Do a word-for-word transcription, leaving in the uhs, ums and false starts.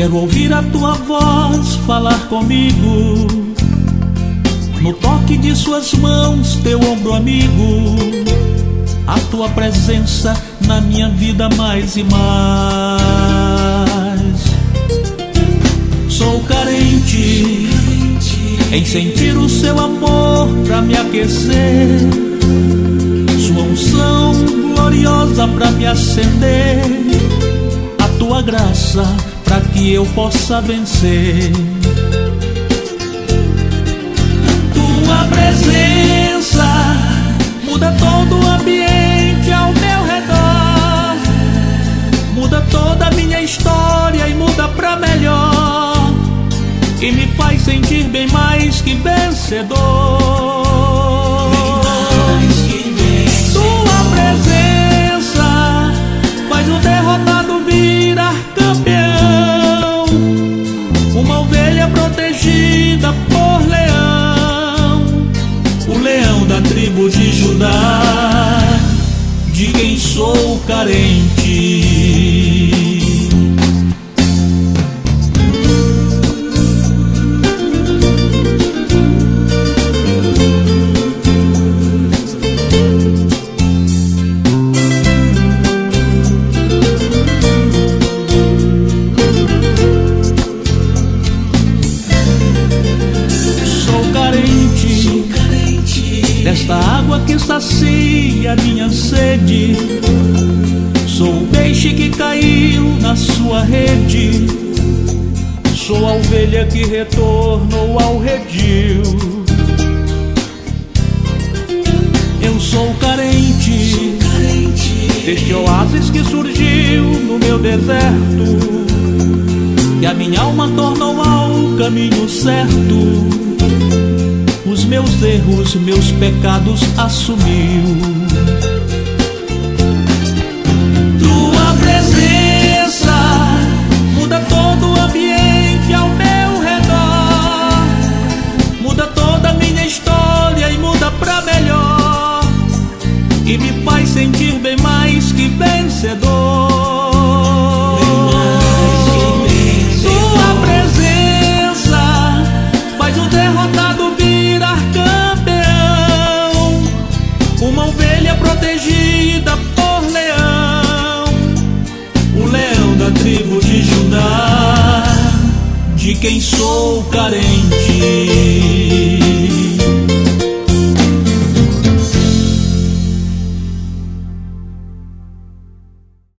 Quero ouvir a tua voz falar comigo, no toque de suas mãos, teu ombro amigo, a tua presença na minha vida mais e mais. Sou carente em sentir o seu amor pra me aquecer, sua unção gloriosa pra me acender, a tua graça pra que eu possa vencer. Tua presença muda todo o ambiente ao meu redor, muda toda a minha história e muda pra melhor, e me faz sentir bem mais que vencedor. Tua presença faz o derrotado virar campeão, uma ovelha protegida por leão, o leão da tribo de Judá, de quem sou carente. Desta água que sacia minha sede, sou o peixe que caiu na sua rede, sou a ovelha que retornou ao redil. Eu sou carente deste oásis que surgiu no meu deserto, que a minha alma tornou ao caminho certo, os meus erros, meus pecados assumiu. Tua presença muda todo o ambiente ao meu redor, muda toda a minha história e muda pra melhor, e me faz sentir bem mais que vencedor. Tua presença faz o derrotado virar campeão, uma ovelha protegida por leão, o leão da tribo de Judá, de quem sou carente.